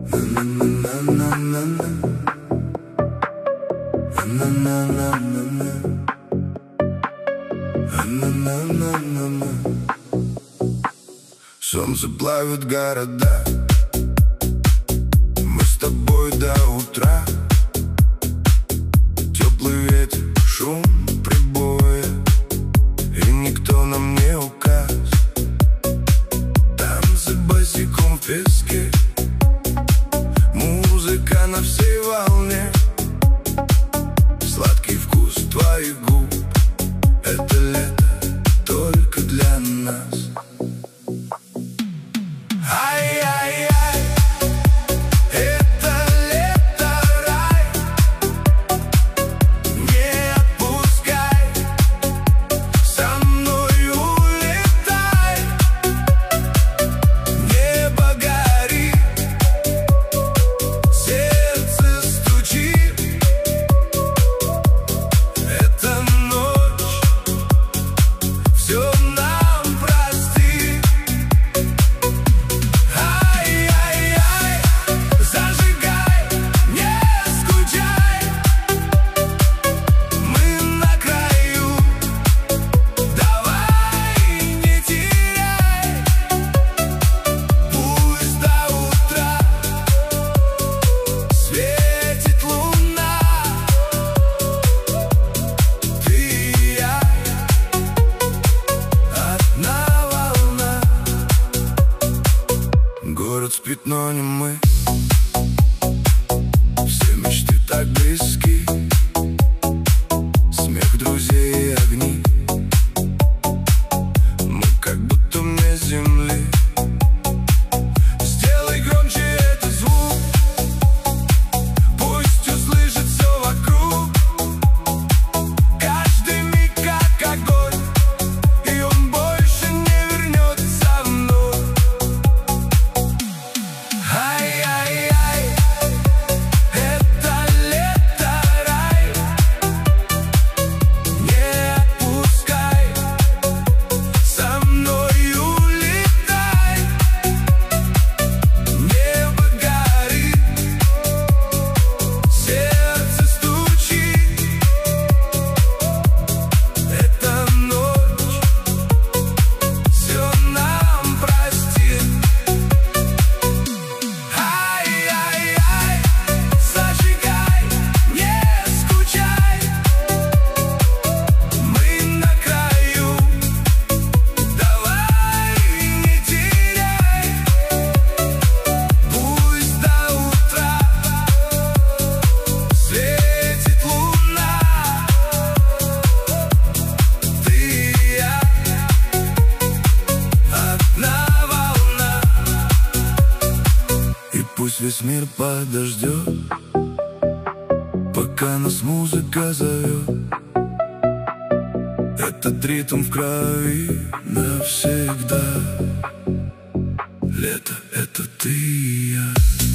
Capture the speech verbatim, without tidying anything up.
Солнце плавит города, мы с тобой до утра. Теплый ветер, шум прибоя, и никто нам не указ. Танцы босиком в песке, музыка на всей волне. Сладкий вкус твоих губ, это лето только для нас. Ай-яй-яй, это лето рай. Не отпускай, со мной улетай. Небо горит, сердце стучит. Это ночь, все нам простит. Город спит, но не мы. Все мечты так близки. Смех друзей и огни. Мы как будто вне земли. Сделай громче этот звук, пусть услышит все вокруг. Каждый миг как огонь, и он больше не вернется вновь. Ай-яй-яй, это лето рай. Не отпускай, со мной улетай. Небо горит, сердце стучит. Это ночь, все нам простит. Ай-яй-яй, зажигай, не скучай. Мы на краю, давай не теряй. Пусть до утра светит луна. Ты и я, одна волна. И пусть весь мир подождет, пока нас музыка зовет. Этот ритм в крови навсегда. Лето — это ты и я.